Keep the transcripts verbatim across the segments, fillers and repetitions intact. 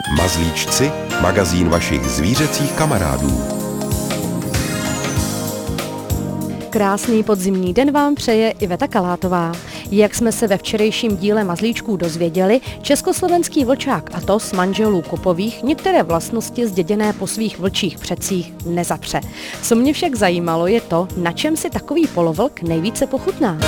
Mazlíčci, magazín vašich zvířecích kamarádů. Krásný podzimní den vám přeje Iveta Kalátová. Jak jsme se ve včerejším díle Mazlíčků dozvěděli, československý vlčák Athos manželů Kopových některé vlastnosti zděděné po svých vlčích předcích nezapře. Co mě však zajímalo je to, na čem si takový polovlk nejvíce pochutná.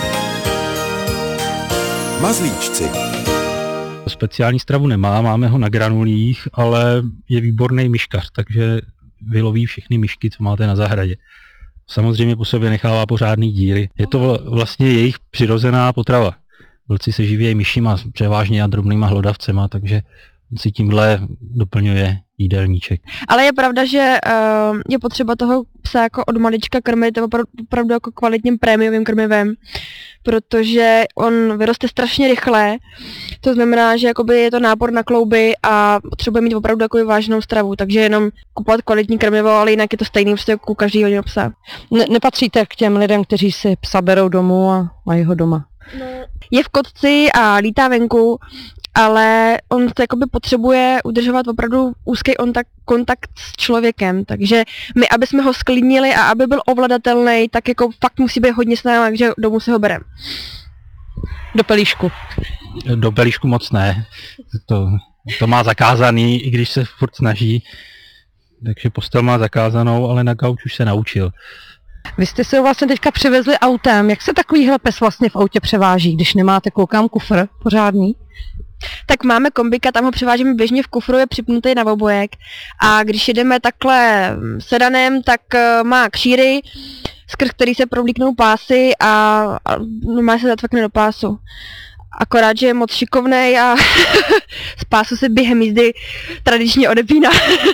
Mazlíčci. Speciální stravu nemá, máme ho na granulích, ale je výborný myškař, takže vyloví všechny myšky, co máte na zahradě. Samozřejmě po sobě nechává pořádný díry. Je to vlastně jejich přirozená potrava. Vlci se živí myšima, převážně a drobnýma hlodavcema, takže si tímhle doplňuje jídelníček. Ale je pravda, že uh, je potřeba toho psa jako od malička krmit opravdu, opravdu jako kvalitním prémiovým krmivem, protože on vyroste strašně rychle, to znamená, že jakoby je to nápor na klouby a potřebuje mít opravdu jako vážnou stravu, takže jenom kupovat kvalitní krmivo, ale jinak je to stejný prostě jako u každého psa. Ne- nepatříte k těm lidem, kteří si psa berou domů a mají ho doma? No. Je v kotci a lítá venku, ale on to jakoby potřebuje udržovat opravdu úzký kontakt, kontakt s člověkem, takže my, aby jsme ho sklidnili a aby byl ovladatelný, tak jako fakt musí být hodně s námi, takže domů si ho bereme. Do pelíšku. Do pelíšku moc ne, to, to má zakázaný, i když se furt snaží, takže postel má zakázanou, ale na gauč už se naučil. Vy jste si ho vlastně teďka přivezli autem, jak se takovýhle pes vlastně v autě převáží, když nemáte, koukám, kufr pořádný? Tak máme kombika, tam ho převážíme běžně v kufru, je připnutý na obojek a když jedeme takhle sedanem, tak má kšíry, skrz který se provlíknou pásy a, a má se zatvakne do pásu. Akorát, že je moc šikovnej a z pásu se během jízdy tradičně odepíná.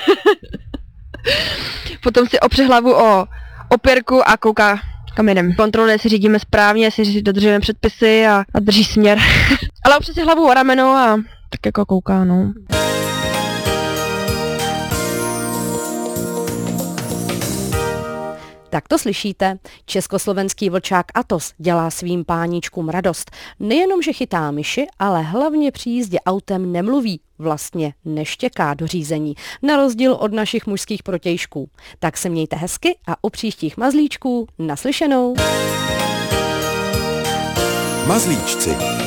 Potom si opře hlavu o opěrku a kouká, kam jdem. Kontroluje, jestli řídíme správně, jestli dodržujeme předpisy a, a drží směr. Ale opře si hlavu o rameno a tak jako kouká, no. Tak to slyšíte, československý vlčák Athos dělá svým páníčkům radost. Nejenom, že chytá myši, ale hlavně při jízdě autem nemluví, vlastně neštěká do řízení, na rozdíl od našich mužských protějšků. Tak se mějte hezky a u příštích mazlíčků naslyšenou. Mazlíčci.